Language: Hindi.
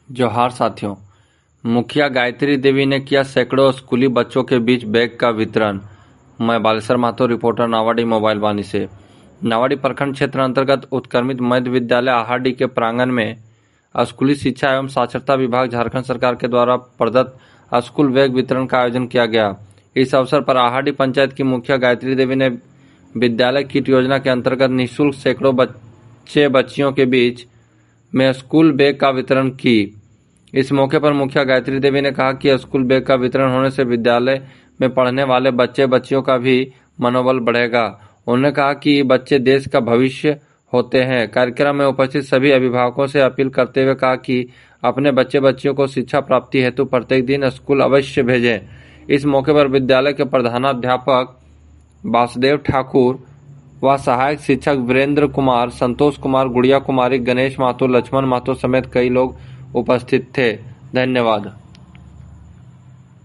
जोहार साथियों। मुखिया गायत्री देवी ने किया सैकड़ों स्कूली बच्चों के बीच बैग का वितरण। मैं बालेश्वर महतो, रिपोर्टर नावाडी मोबाइल वाणी से। नावाडी प्रखंड क्षेत्र अंतर्गत उत्क्रमित मध्य विद्यालय आहाडी के प्रांगण में स्कूली शिक्षा एवं साक्षरता विभाग झारखंड सरकार के द्वारा प्रदत्त स्कूल बैग वितरण का आयोजन किया गया। इस अवसर पर आहाडी पंचायत की मुखिया गायत्री देवी ने विद्यालय किट योजना के अंतर्गत निःशुल्क सैकड़ों बच्चियों के बीच में स्कूल बैग का वितरण की। इस मौके पर मुखिया गायत्री देवी ने कहा कि स्कूल बैग का वितरण होने से विद्यालय में पढ़ने वाले बच्चे बच्चियों का भी मनोबल बढ़ेगा। उन्होंने कहा कि बच्चे देश का भविष्य होते हैं। कार्यक्रम में उपस्थित सभी अभिभावकों से अपील करते हुए कहा कि अपने बच्चे बच्चियों को शिक्षा प्राप्ति हेतु प्रत्येक दिन स्कूल अवश्य भेजें। इस मौके पर विद्यालय के प्रधानाध्यापक वासुदेव ठाकुर व सहायक शिक्षक वीरेंद्र कुमार, संतोष कुमार, गुड़िया कुमारी, गणेश महतो, लक्ष्मण महतो समेत कई लोग उपस्थित थे। धन्यवाद।